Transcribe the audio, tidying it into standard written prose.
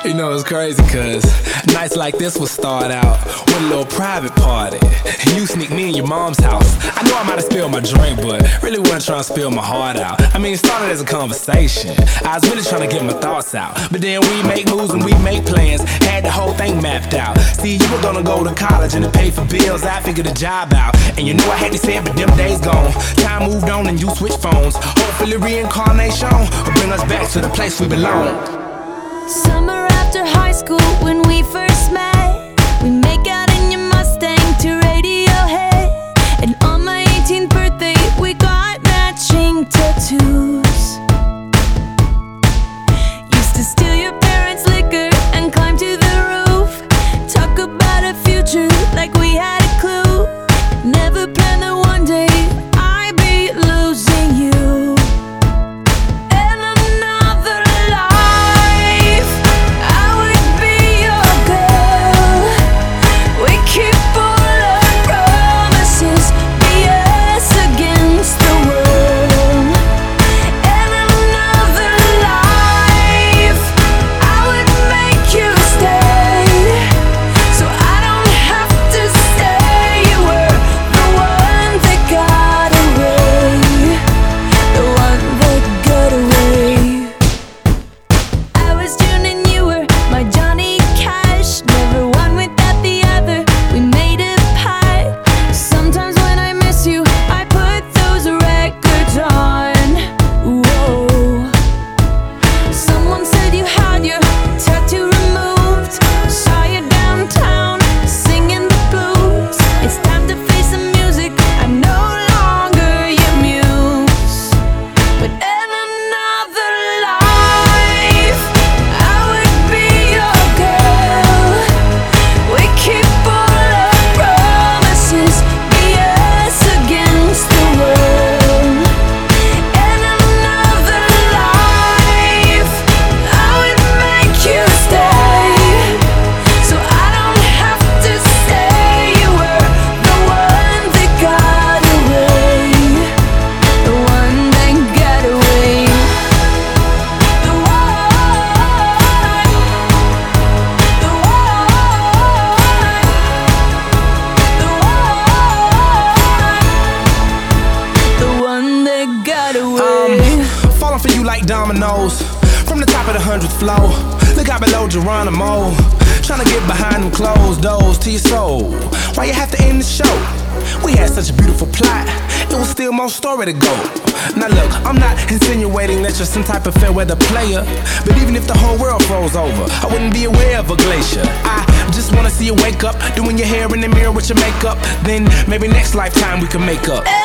You know, it's crazy cause nights like this will start out with a little private party. You sneak me in your mom's house. I know I might have spilled my drink, but really wasn't trying to spill my heart out. I mean, it started as a conversation. I was really trying to get my thoughts out. But then we make moves and we make plans. Had the whole thing mapped out. See, you were gonna go to college and to pay for bills. I figured a job out. And you know I had to say it, but them days gone. Time moved on and you switched phones. Hopefully reincarnation will bring us back to the place we belong. Summer after high school when we first met, we make out in your Mustang to Radiohead. And on my 18th birthday we got matching tattoos. Used to steal your parents' liquor and climb to the roof. Talk about a future like we had a clue. Never planned that one day I'd be losing you. Falling for you like dominoes from the top of the 100th floor. Look out below Geronimo, trying to get behind them closed doors to your soul. Why you have to end the show? We had such a beautiful plot, it was still more story to go. Now look, I'm not insinuating that you're some type of fair weather player, but even if the whole world froze over, I wouldn't be aware of a glacier. I just wanna see you wake up, doing your hair in the mirror with your makeup. Then maybe next lifetime we can make up.